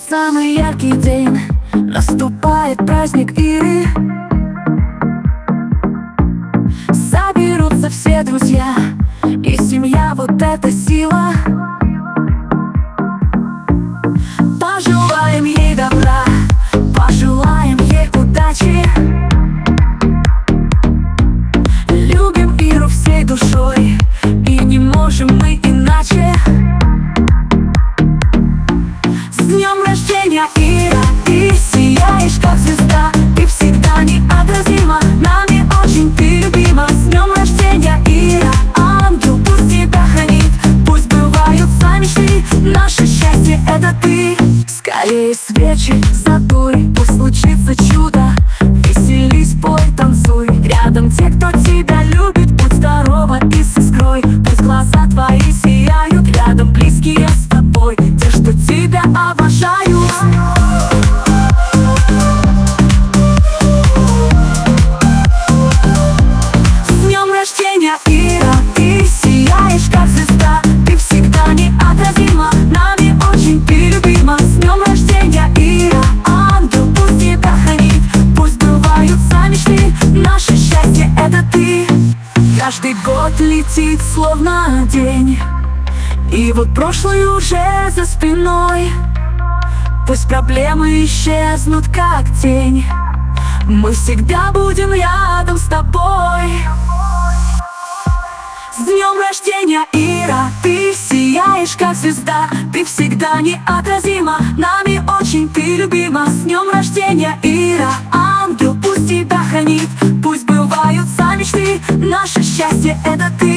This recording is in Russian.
самый яркий день, наступает праздник Иры. Соберутся все друзья и семья, вот эта сила. Пожелаем ей добра, пожелаем ей удачи. Любим Иру всей душой, и не можем мы иначе. С днем рождения, Ира, ты сияешь как звезда, ты всегда неотразима, нами очень ты любима. С днем рождения, Ира, ангел пусть тебя хранит, пусть сбываются мечты, наше счастье это ты. Скорее свечи задуй, пусть случится чудо, веселись, пой, танцуй. Рядом те, кто тебя любит, будь здорова и с искрой, пусть глаза твои сияют. Рядом близкие с тобой, те, что тебя обожают. С днем рождения, Ира, ты сияешь как звезда, ты всегда неотразима, нами очень ты любима. С днем рождения, Ира, ангел пусть тебя хранит, пусть сбываются мечты, наше счастье это ты. Каждый год летит словно день, и вот прошлый уже за спиной. Пусть проблемы исчезнут как тень, мы всегда будем рядом с тобой. С днем рождения, Ира, ты сияешь как звезда, ты всегда неотразима, нами очень ты любима. С днем рождения, Ира, ангел пусть тебя хранит, пусть сбываются мечты, наше счастье это ты.